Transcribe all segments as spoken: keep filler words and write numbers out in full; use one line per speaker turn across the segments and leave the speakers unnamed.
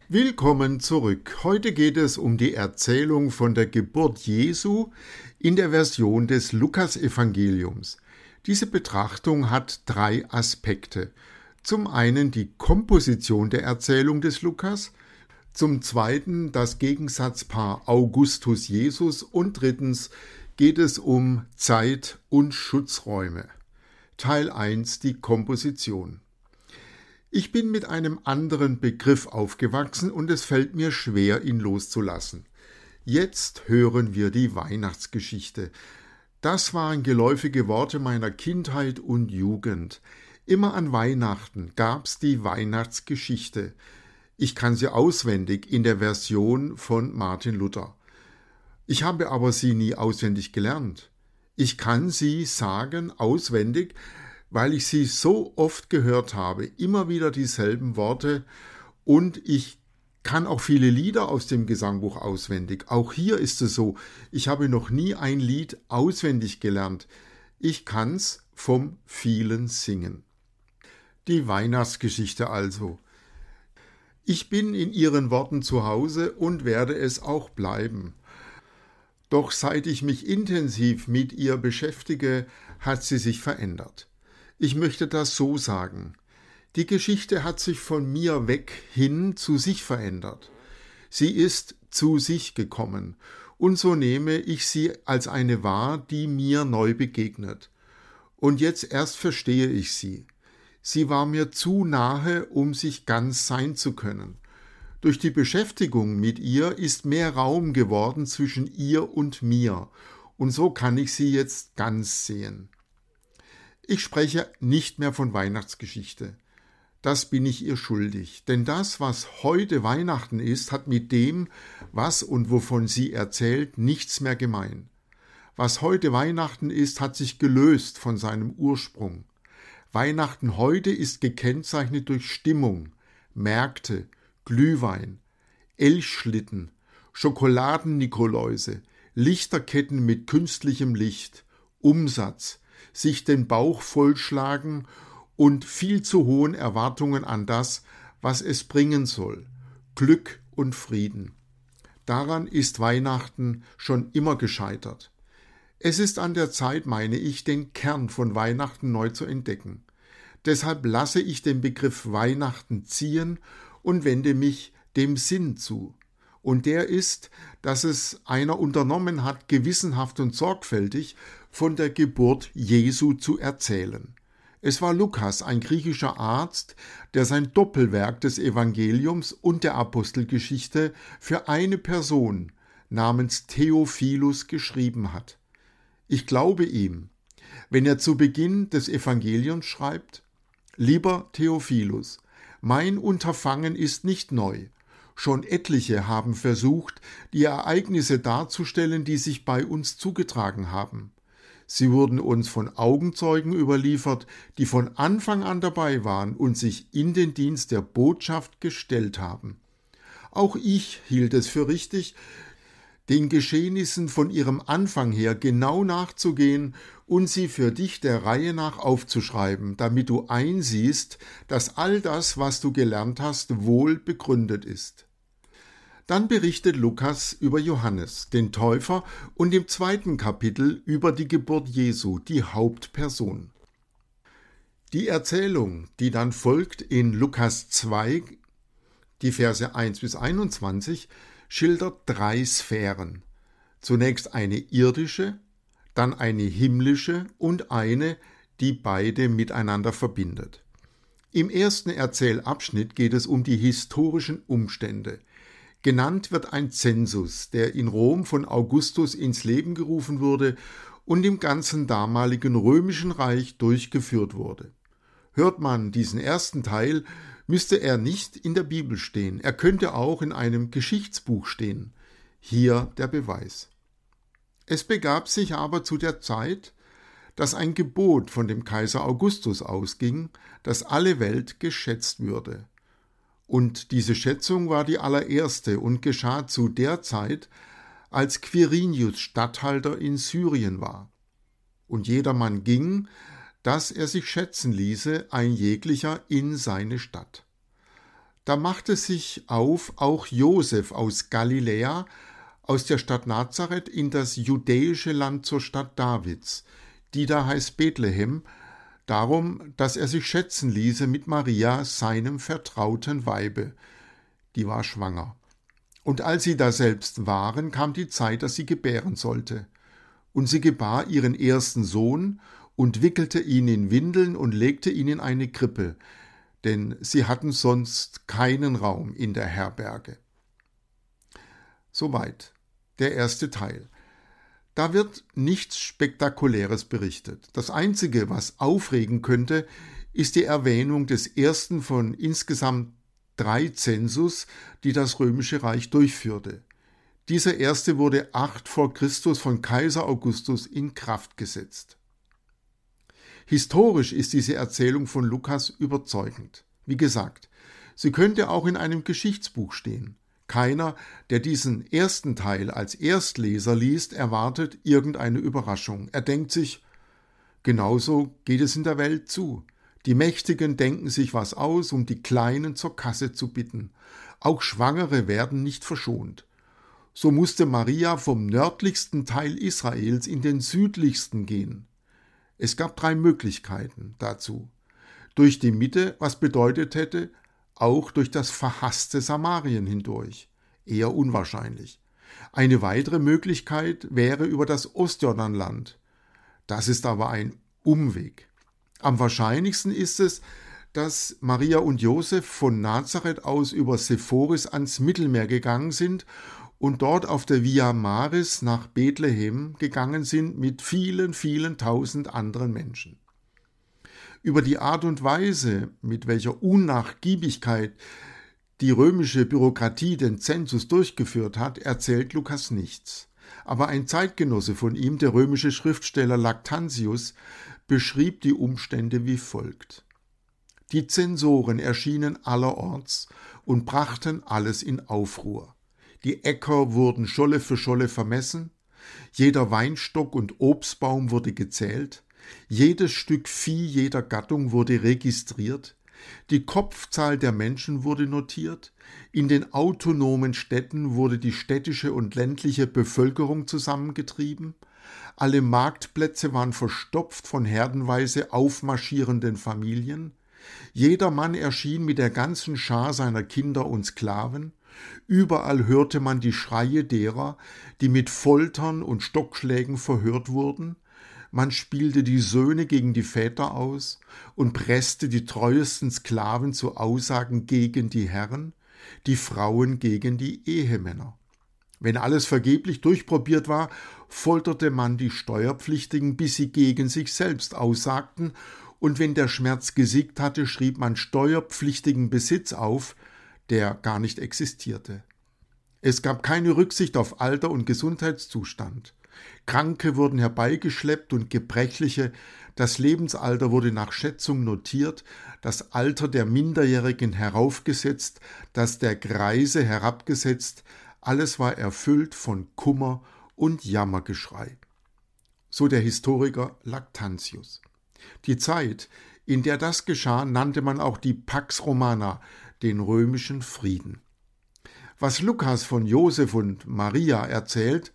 Willkommen zurück. Heute geht es um die Erzählung von der Geburt Jesu in der Version des Lukasevangeliums. Diese Betrachtung hat drei Aspekte. Zum einen die Komposition der Erzählung des Lukas, zum zweiten das Gegensatzpaar Augustus-Jesus und drittens geht es um Zeit und Schutzräume. Teil eins, die Komposition. Ich bin mit einem anderen Begriff aufgewachsen und es fällt mir schwer, ihn loszulassen. Jetzt hören wir die Weihnachtsgeschichte. Das waren geläufige Worte meiner Kindheit und Jugend. Immer an Weihnachten gab's die Weihnachtsgeschichte. Ich kann sie auswendig in der Version von Martin Luther. Ich habe aber sie nie auswendig gelernt. Ich kann sie sagen auswendig, weil ich sie so oft gehört habe, immer wieder dieselben Worte, und ich kann auch viele Lieder aus dem Gesangbuch auswendig. Auch hier ist es so, ich habe noch nie ein Lied auswendig gelernt. Ich kann's vom vielen Singen. Die Weihnachtsgeschichte also. Ich bin in ihren Worten zu Hause und werde es auch bleiben. Doch seit ich mich intensiv mit ihr beschäftige, hat sie sich verändert. Ich möchte das so sagen. Die Geschichte hat sich von mir weg hin zu sich verändert. Sie ist zu sich gekommen, und so nehme ich sie als eine wahr, die mir neu begegnet. Und jetzt erst verstehe ich sie. Sie war mir zu nahe, um sich ganz sein zu können. Durch die Beschäftigung mit ihr ist mehr Raum geworden zwischen ihr und mir, und so kann ich sie jetzt ganz sehen. Ich spreche nicht mehr von Weihnachtsgeschichte. Das bin ich ihr schuldig, denn das, was heute Weihnachten ist, hat mit dem, was und wovon sie erzählt, nichts mehr gemein. Was heute Weihnachten ist, hat sich gelöst von seinem Ursprung. Weihnachten heute ist gekennzeichnet durch Stimmung, Märkte, Glühwein, Elchschlitten, Schokoladen-Nikoläuse, Lichterketten mit künstlichem Licht, Umsatz, sich den Bauch vollschlagen und viel zu hohen Erwartungen an das, was es bringen soll, Glück und Frieden. Daran ist Weihnachten schon immer gescheitert. Es ist an der Zeit, meine ich, den Kern von Weihnachten neu zu entdecken. Deshalb lasse ich den Begriff Weihnachten ziehen und wende mich dem Sinn zu. Und der ist, dass es einer unternommen hat, gewissenhaft und sorgfältig von der Geburt Jesu zu erzählen. Es war Lukas, ein griechischer Arzt, der sein Doppelwerk des Evangeliums und der Apostelgeschichte für eine Person namens Theophilus geschrieben hat. Ich glaube ihm, wenn er zu Beginn des Evangeliums schreibt: Lieber Theophilus, mein Unterfangen ist nicht neu. Schon etliche haben versucht, die Ereignisse darzustellen, die sich bei uns zugetragen haben. Sie wurden uns von Augenzeugen überliefert, die von Anfang an dabei waren und sich in den Dienst der Botschaft gestellt haben. Auch ich hielt es für richtig, den Geschehnissen von ihrem Anfang her genau nachzugehen und sie für dich der Reihe nach aufzuschreiben, damit du einsiehst, dass all das, was du gelernt hast, wohl begründet ist. Dann berichtet Lukas über Johannes, den Täufer, und im zweiten Kapitel über die Geburt Jesu, die Hauptperson. Die Erzählung, die dann folgt in Lukas zwei, die Verse eins bis einundzwanzig, schildert drei Sphären. Zunächst eine irdische, dann eine himmlische und eine, die beide miteinander verbindet. Im ersten Erzählabschnitt geht es um die historischen Umstände. Genannt wird ein Zensus, der in Rom von Augustus ins Leben gerufen wurde und im ganzen damaligen römischen Reich durchgeführt wurde. Hört man diesen ersten Teil, müsste er nicht in der Bibel stehen. Er könnte auch in einem Geschichtsbuch stehen. Hier der Beweis. Es begab sich aber zu der Zeit, dass ein Gebot von dem Kaiser Augustus ausging, dass alle Welt geschätzt würde. Und diese Schätzung war die allererste und geschah zu der Zeit, als Quirinius Statthalter in Syrien war. Und jedermann ging, dass er sich schätzen ließe, ein jeglicher in seine Stadt. Da machte sich auf auch Josef aus Galiläa, aus der Stadt Nazareth in das judäische Land zur Stadt Davids, die da heißt Bethlehem, darum, dass er sich schätzen ließe mit Maria, seinem vertrauten Weibe. Die war schwanger. Und als sie daselbst waren, kam die Zeit, dass sie gebären sollte. Und sie gebar ihren ersten Sohn und wickelte ihn in Windeln und legte ihn in eine Krippe, denn sie hatten sonst keinen Raum in der Herberge. Soweit der erste Teil. Da wird nichts Spektakuläres berichtet. Das Einzige, was aufregen könnte, ist die Erwähnung des ersten von insgesamt drei Zensus, die das Römische Reich durchführte. Dieser erste wurde acht vor Christus von Kaiser Augustus in Kraft gesetzt. Historisch ist diese Erzählung von Lukas überzeugend. Wie gesagt, sie könnte auch in einem Geschichtsbuch stehen. Keiner, der diesen ersten Teil als Erstleser liest, erwartet irgendeine Überraschung. Er denkt sich, genauso geht es in der Welt zu. Die Mächtigen denken sich was aus, um die Kleinen zur Kasse zu bitten. Auch Schwangere werden nicht verschont. So musste Maria vom nördlichsten Teil Israels in den südlichsten gehen. Es gab drei Möglichkeiten dazu. Durch die Mitte, was bedeutet hätte, auch durch das verhasste Samarien hindurch. Eher unwahrscheinlich. Eine weitere Möglichkeit wäre über das Ostjordanland. Das ist aber ein Umweg. Am wahrscheinlichsten ist es, dass Maria und Josef von Nazareth aus über Sephoris ans Mittelmeer gegangen sind und dort auf der Via Maris nach Bethlehem gegangen sind mit vielen, vielen tausend anderen Menschen. Über die Art und Weise, mit welcher Unnachgiebigkeit die römische Bürokratie den Zensus durchgeführt hat, erzählt Lukas nichts. Aber ein Zeitgenosse von ihm, der römische Schriftsteller Lactantius, beschrieb die Umstände wie folgt. Die Zensoren erschienen allerorts und brachten alles in Aufruhr. Die Äcker wurden Scholle für Scholle vermessen, jeder Weinstock und Obstbaum wurde gezählt, jedes Stück Vieh jeder Gattung wurde registriert, die Kopfzahl der Menschen wurde notiert, in den autonomen Städten wurde die städtische und ländliche Bevölkerung zusammengetrieben, alle Marktplätze waren verstopft von herdenweise aufmarschierenden Familien, jeder Mann erschien mit der ganzen Schar seiner Kinder und Sklaven, überall hörte man die Schreie derer, die mit Foltern und Stockschlägen verhört wurden, man spielte die Söhne gegen die Väter aus und presste die treuesten Sklaven zu Aussagen gegen die Herren, die Frauen gegen die Ehemänner. Wenn alles vergeblich durchprobiert war, folterte man die Steuerpflichtigen, bis sie gegen sich selbst aussagten, und wenn der Schmerz gesiegt hatte, schrieb man steuerpflichtigen Besitz auf, der gar nicht existierte. Es gab keine Rücksicht auf Alter und Gesundheitszustand. Kranke wurden herbeigeschleppt und Gebrechliche, das Lebensalter wurde nach Schätzung notiert, das Alter der Minderjährigen heraufgesetzt, das der Greise herabgesetzt, alles war erfüllt von Kummer und Jammergeschrei. So der Historiker Lactantius. Die Zeit, in der das geschah, nannte man auch die Pax Romana, den römischen Frieden. Was Lukas von Josef und Maria erzählt,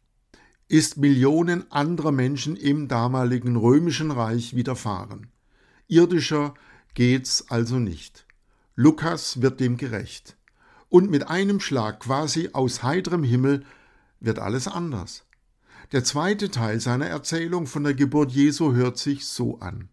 ist Millionen anderer Menschen im damaligen römischen Reich widerfahren. Irdischer geht's also nicht. Lukas wird dem gerecht. Und mit einem Schlag, quasi aus heiterem Himmel, wird alles anders. Der zweite Teil seiner Erzählung von der Geburt Jesu hört sich so an.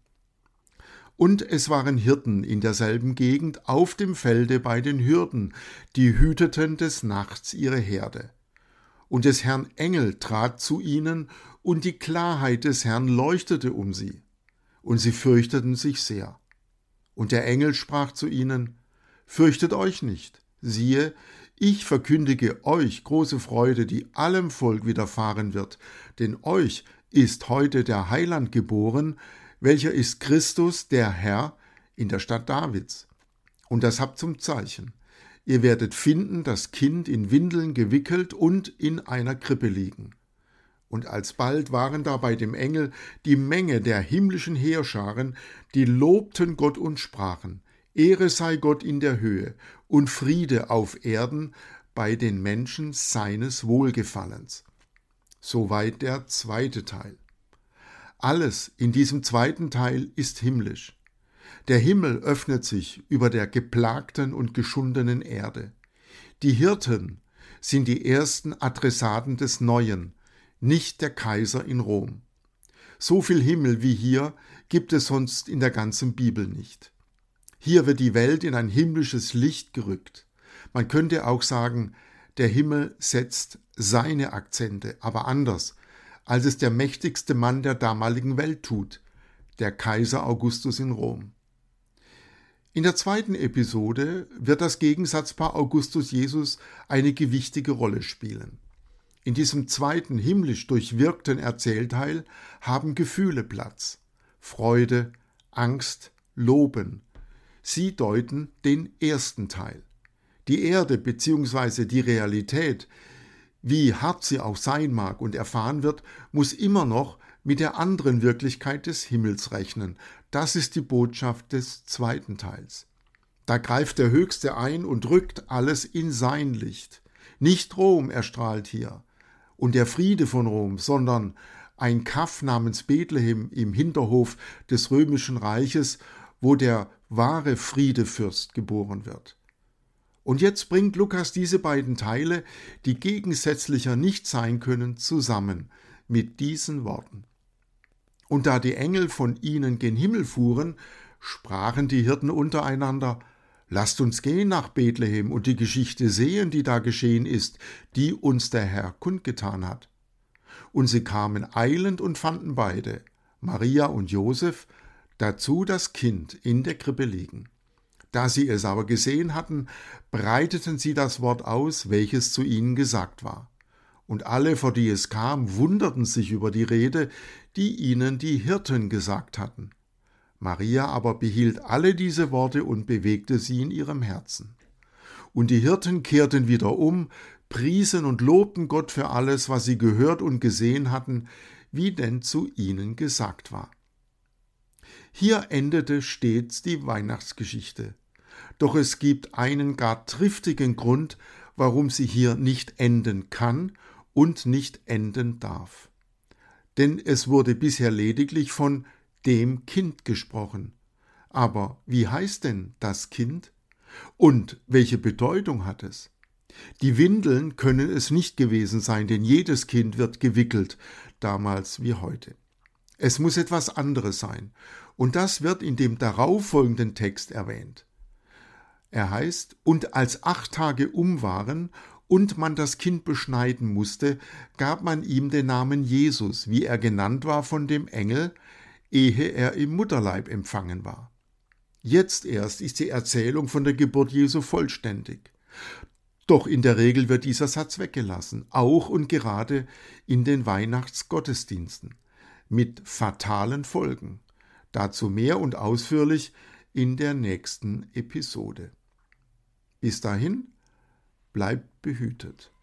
Und es waren Hirten in derselben Gegend auf dem Felde bei den Hürden, die hüteten des Nachts ihre Herde. Und des Herrn Engel trat zu ihnen, und die Klarheit des Herrn leuchtete um sie. Und sie fürchteten sich sehr. Und der Engel sprach zu ihnen, Fürchtet euch nicht, siehe, ich verkündige euch große Freude, die allem Volk widerfahren wird, denn euch ist heute der Heiland geboren, welcher ist Christus, der Herr, in der Stadt Davids. Und das habt zum Zeichen. Ihr werdet finden, das Kind in Windeln gewickelt und in einer Krippe liegen. Und alsbald waren da bei dem Engel die Menge der himmlischen Heerscharen, die lobten Gott und sprachen, Ehre sei Gott in der Höhe und Friede auf Erden bei den Menschen seines Wohlgefallens. Soweit der zweite Teil. Alles in diesem zweiten Teil ist himmlisch. Der Himmel öffnet sich über der geplagten und geschundenen Erde. Die Hirten sind die ersten Adressaten des Neuen, nicht der Kaiser in Rom. So viel Himmel wie hier gibt es sonst in der ganzen Bibel nicht. Hier wird die Welt in ein himmlisches Licht gerückt. Man könnte auch sagen, der Himmel setzt seine Akzente, aber anders, als es der mächtigste Mann der damaligen Welt tut, der Kaiser Augustus in Rom. In der zweiten Episode wird das Gegensatzpaar Augustus-Jesus eine gewichtige Rolle spielen. In diesem zweiten himmlisch durchwirkten Erzählteil haben Gefühle Platz. Freude, Angst, Loben. Sie deuten den ersten Teil. Die Erde bzw. die Realität, wie hart sie auch sein mag und erfahren wird, muss immer noch mit der anderen Wirklichkeit des Himmels rechnen. Das ist die Botschaft des zweiten Teils. Da greift der Höchste ein und rückt alles in sein Licht. Nicht Rom erstrahlt hier und der Friede von Rom, sondern ein Kaff namens Bethlehem im Hinterhof des römischen Reiches, wo der wahre Friedefürst geboren wird. Und jetzt bringt Lukas diese beiden Teile, die gegensätzlicher nicht sein können, zusammen mit diesen Worten. Und da die Engel von ihnen gen Himmel fuhren, sprachen die Hirten untereinander: Lasst uns gehen nach Bethlehem und die Geschichte sehen, die da geschehen ist, die uns der Herr kundgetan hat. Und sie kamen eilend und fanden beide, Maria und Josef, dazu das Kind in der Krippe liegen. Da sie es aber gesehen hatten, breiteten sie das Wort aus, welches zu ihnen gesagt war. Und alle, vor die es kam, wunderten sich über die Rede, die ihnen die Hirten gesagt hatten. Maria aber behielt alle diese Worte und bewegte sie in ihrem Herzen. Und die Hirten kehrten wieder um, priesen und lobten Gott für alles, was sie gehört und gesehen hatten, wie denn zu ihnen gesagt war. Hier endete stets die Weihnachtsgeschichte. Doch es gibt einen gar triftigen Grund, warum sie hier nicht enden kann und nicht enden darf. Denn es wurde bisher lediglich von dem Kind gesprochen. Aber wie heißt denn das Kind? Und welche Bedeutung hat es? Die Windeln können es nicht gewesen sein, denn jedes Kind wird gewickelt, damals wie heute. Es muss etwas anderes sein, und das wird in dem darauffolgenden Text erwähnt. Er heißt: Und als acht Tage um waren und man das Kind beschneiden musste, gab man ihm den Namen Jesus, wie er genannt war von dem Engel, ehe er im Mutterleib empfangen war. Jetzt erst ist die Erzählung von der Geburt Jesu vollständig. Doch in der Regel wird dieser Satz weggelassen, auch und gerade in den Weihnachtsgottesdiensten, mit fatalen Folgen. Dazu mehr und ausführlich in der nächsten Episode. Bis dahin, bleibt behütet.